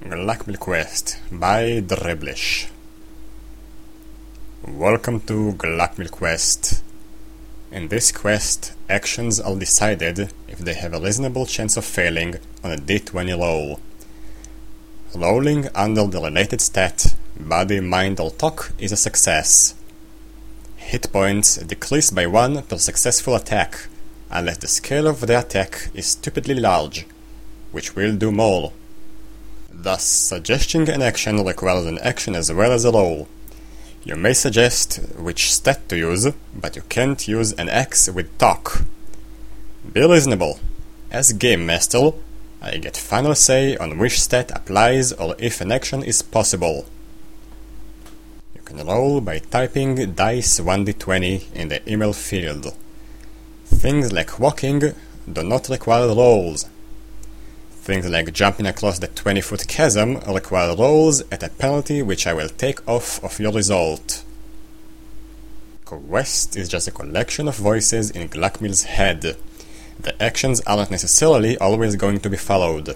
Glackmill Quest by Dribblish. Welcome to Glackmill Quest. In this quest, actions are decided if they have a reasonable chance of failing on a D20 roll. Rolling under the related stat, body, mind or talk, is a success. Hit points decrease by 1 per successful attack, unless the scale of the attack is stupidly large, which will do more. Thus, suggesting an action requires an action as well as a roll. You may suggest which stat to use, but you can't use an X with talk. Be reasonable. As Game Master, I get final say on which stat applies or if an action is possible. You can roll by typing dice 1d20 in the email field. Things like walking do not require rolls. Things like jumping across the 20-foot chasm require rolls at a penalty which I will take off of your result. Quest is just a collection of voices in Glackmill's head. The actions aren't necessarily always going to be followed.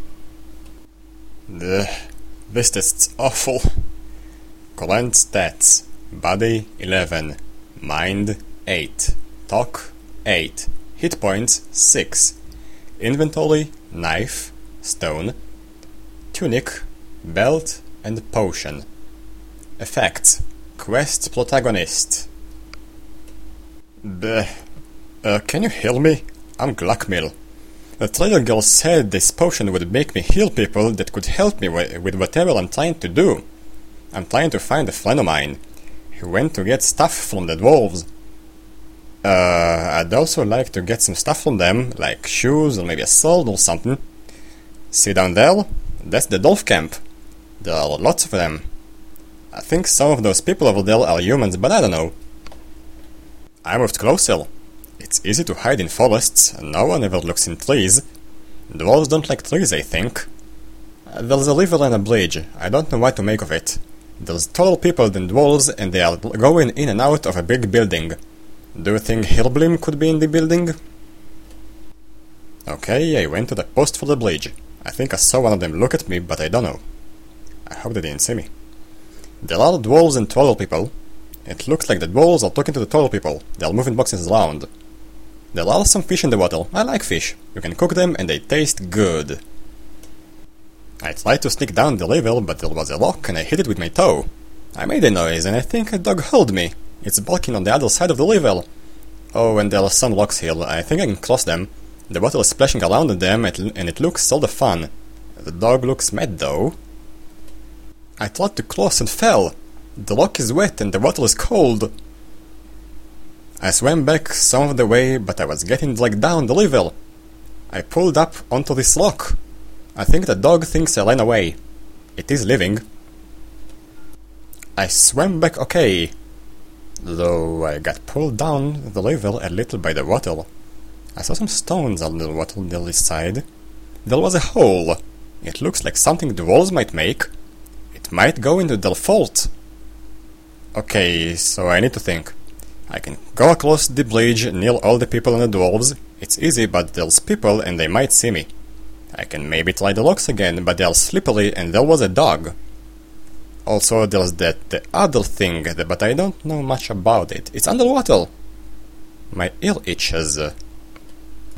This test's awful. Current stats: body 11, mind 8, talk 8, hit points 6, inventory knife, stone, tunic, belt, and potion. Effects: quest protagonist. Can you heal me? I'm Glackmill. The trader girl said this potion would make me heal people that could help me with whatever I'm trying to do. I'm trying to find a friend of mine who went to get stuff from the dwarves. I'd also like to get some stuff from them, like shoes or maybe a sword or something. See down there? That's the dwarf camp. There are lots of them. I think some of those people over there are humans, but I don't know. I moved closer. It's easy to hide in forests, and no one ever looks in trees. Dwarves don't like trees, I think. There's a river and a bridge. I don't know what to make of it. There's taller people than dwarves, and they are going in and out of a big building. Do you think Hirblim could be in the building? Okay, I went to the post for the bridge. I think I saw one of them look at me, but I don't know. I hope they didn't see me. There are dwarves and taller people. It looks like the dwarves are talking to the taller people. They are moving boxes around. There are some fish in the water. I like fish. You can cook them and they taste good. I tried to sneak down the river, but there was a rock and I hit it with my toe. I made a noise and I think a dog heard me. It's barking on the other side of the river. Oh, and there are some rocks here. I think I can cross them. The water is splashing around them, and it looks sort of fun. The dog looks mad, though. I tried to cross and fell. The rock is wet and the water is cold. I swam back some of the way, but I was getting dragged down the river. I pulled up onto this rock. I think the dog thinks I ran away. It is living. I swam back okay, though I got pulled down the river a little by the water. I saw some stones under the water near this side. There was a hole. It looks like something the walls might make. It might go into their fort. Okay, so I need to think. I can go across the bridge near all the people and the dwarves. It's easy, but there's people and they might see me. I can maybe try the rocks again, but they are slippery and there was a dog. Also, there's the other thing, but I don't know much about it. It's underwater. My ear itches.